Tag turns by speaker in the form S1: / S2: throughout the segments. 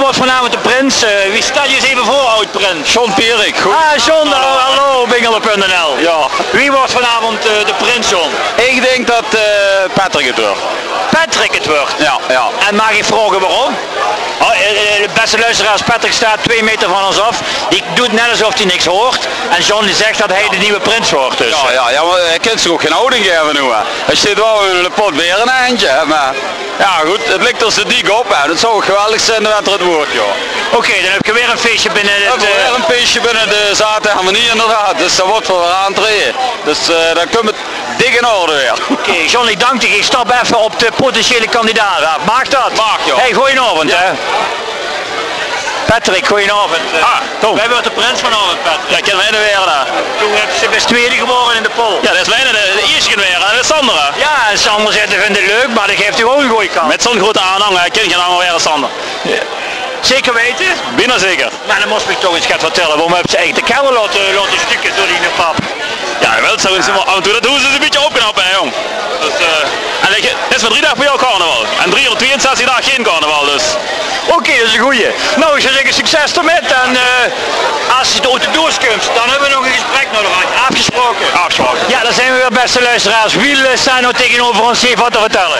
S1: wordt vanavond de prins. Wie stel je eens even voor, oud-prins?
S2: John Pierik.
S1: John, hallo, Bingelen.nl.
S2: Ja.
S1: Wie wordt vanavond de prins, John?
S2: Ik denk dat Patrick het wordt.
S1: Patrick het wordt?
S2: Ja, ja.
S1: En mag ik vragen waarom? De beste luisteraars, Patrick staat 2 meter van ons af. Die doet net alsof hij niks hoort. En John die zegt dat hij de nieuwe prins wordt. Dus.
S2: Ja, maar hij kent zich ook geen houding geven nu. Hij zit wel in de pot weer een eindje. Maar ja goed, het ligt er zo dik op. Het zou ook geweldig zijn dat er het wordt, joh.
S1: Oké, dan heb je weer een feestje binnen het...
S2: weer een feestje binnen de zaterdagharmonie inderdaad. Dus dat wordt voor aantreden. Dus dan komt het dik in orde weer.
S1: Oké, John, ik dank je. Ik stap even op de potentiële kandidaat. Mag dat?
S2: Mag, joh.
S1: Hey, goedenavond, hè. Patrick, goedenavond.
S2: Tom.
S1: Wij worden de prins vanavond, Patrick.
S2: Ja, ik ken mij de weer daar.
S1: Toen heb je best tweede geworden in de poll.
S2: Ja, dat is bijna de eerste weer en de Sander.
S1: Ja, en Sander zegt, vindt het leuk, maar dat geeft u ook een goeie kans.
S2: Met zo'n grote aanhang, hij kent geen ander weer als Sander.
S1: Ja. Zeker weten?
S2: Bijna zeker.
S1: Maar dan moest ik toch eens gaan vertellen, waarom hebben ze eigenlijk de kelder laten stukken door die pap?
S2: Ja, wel, zo is af en toe, dat doen ze een beetje opknappen, hè, jong. Dus, en weet je, het is maar 3 dagen per jaar carnaval. En 362 dagen geen carnaval, dus.
S1: Oké, dat is een goeie. Nou, ik zou zeggen succes ermee. En als je uit de doos komt, dan hebben we nog een gesprek nodig. Afgesproken.
S2: Afgesproken.
S1: Ja, dan zijn we weer, beste luisteraars. Wie staan nou tegenover ons heeft wat te vertellen?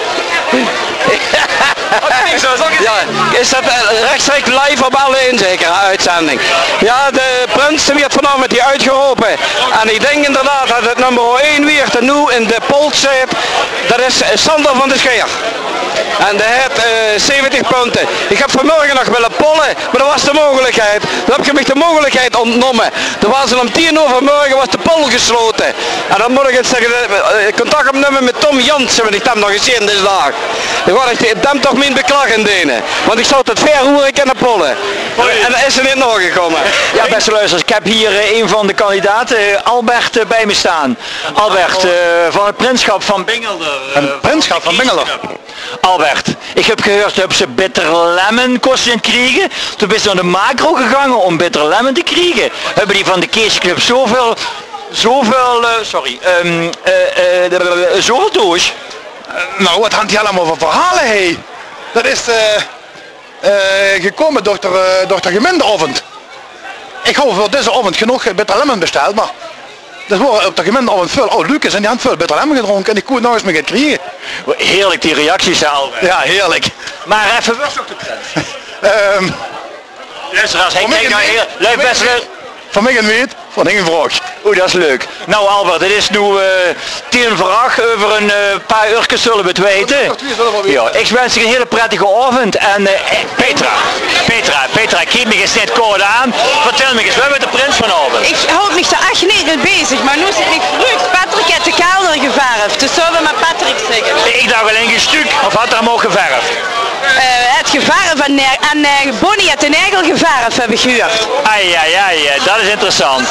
S3: Ja, is dat rechtstreeks live op alle zeker uitzending. Ja, de prins werd vanavond die uitgeroepen. En ik denk inderdaad dat het nummer 1 werd en nu in de poll zit. Dat is Sander van de Scheer. En die heeft 70 punten. Ik heb vanmorgen nog willen pollen, maar dat was de mogelijkheid. Dan heb je me de mogelijkheid ontnomen. Er was om 10:00 morgen was de poll gesloten. En dan moet ik eens zeggen, contact opnemen met Tom Jansen, want ik heb nog gezien deze dag. Dan word ik hem toch mijn beklag indienen. Want ik zou het ver horen kunnen pollen. En dat is er niet nog gekomen.
S1: Ja, beste luisteraars, ik heb hier een van de kandidaten, Albert, bij me staan. Albert, van het Prinschap van Bingelen.
S4: Een Prinschap van Bingelen?
S1: Albert, ik heb gehoord dat ze bitter lemon kosten krijgen. Toen ben ze naar de macro gegaan om bitter lemon te krijgen. Hebben die van de Keesclub zoveel doos?
S4: Nou, wat hangt hij allemaal voor verhalen, hé? Dat is gekomen door de gemeenteavond. Ik hou voor deze avond genoeg bitter lemon besteld, maar dat wordt op de gemeenteavond veel oud Lucas en die had veel bitter lemon gedronken en die koe nou eens meer gekregen.
S1: Heerlijk die reacties, Albert.
S4: Ja, heerlijk.
S1: Maar even was ook de prins. Luisteraars, hij kijkt nou heel...
S4: Van mij een weet, van geen vraag.
S1: Oeh, dat is leuk. Nou Albert, het is nu 10 vraag. Over een paar uurtjes zullen we het weten. Ja, ik wens je een hele prettige avond. En Petra, keep me eens net kort aan. Vertel me eens, we hebben de prins vanavond.
S5: Ik houd me daar echt niet mee bezig, maar nu zit ik vroeg. Patrick heeft de kelder geverfd, dus zullen we met Patrick zeggen.
S1: Ik dacht alleen een stuk, of had er hem ook geverfd?
S5: Het geverf en Bonnie heeft de nagel geverfd, heb ik gehoord.
S1: Ai, dat is interessant.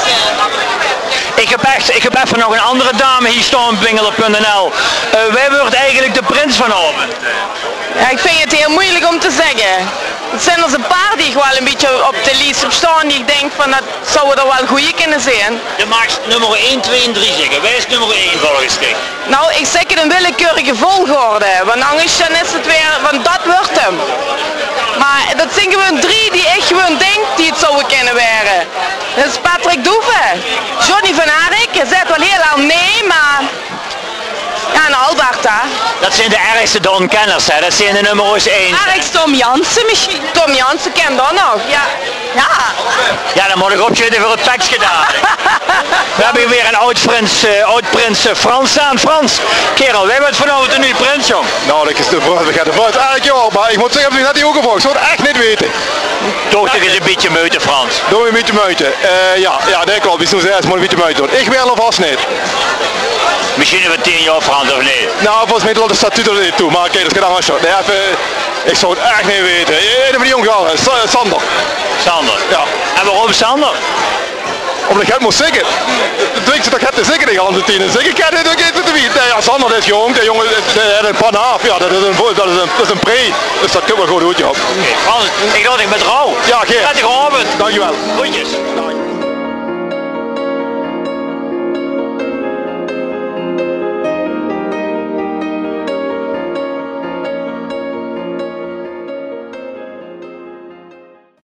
S1: Ik heb even nog een andere dame hier staan op Bingelen.nl. Wij worden eigenlijk de prins vanavond.
S5: Ja, ik vind het heel moeilijk om te zeggen. Het zijn er een paar die ik wel een beetje op de lijst op staan die ik denk van dat zouden er wel goeie kunnen zijn.
S1: Je mag nummer 1, 2 en 3 zeggen. Wij is nummer 1 volgens mij.
S5: Nou, ik zeg het een willekeurige volgorde, want anders dan is het weer, want dat wordt hem. Maar dat zijn gewoon 3 die ik gewoon denk die het zouden kunnen werden. Dat is Patrick Doeve, Johnny van Arik, je zegt wel heel lang nee, maar... Ja, en Albert, hè.
S1: Dat zijn de ergste donkenners, hè. Dat zijn de nummers 1.
S5: Ergst Tom Jansen misschien. Tom Jansen kent dat nog, ja.
S1: Ja, dan moet ik opschieten voor het tekst gedaan. We hebben hier weer een oud-prins Frans staan. Frans, kerel, wij hebben vanavond een nieuwe prins, jong.
S4: Nou, dat gaat er vooruit eigenlijk ja, maar ik moet zeggen, ik had die ook gevraagd. Ik zou het echt niet weten.
S1: Toch is een beetje meuten, Frans.
S4: Doe een beetje meuten. Ja, dat klopt. Ik moet een beetje meuten doen. Ik wil alvast niet.
S1: Misschien over 10 jaar, Frans, of niet?
S4: Nou, volgens mij loopt de statuut er niet toe, maar oké, dat kan dan wel. Nee, even, ik zou het echt niet weten. Een van die jongen, Sander.
S1: Sander?
S4: Ja.
S1: En waarom Sander?
S4: Omdat ik het moet zeggen. Het dwingt ze toch het te zeggen tegen onze tien. Zeg ik het ook even te weten. Ja, Sander is jong, de jongen heeft een pan af. Ja, dat is een pre. Dus dat komt wel goed, joh.
S1: Oké, Frans, ik laat ik met rouw.
S4: Ja, Geert.
S1: Prettige avond.
S4: Dankjewel.
S1: Groetjes.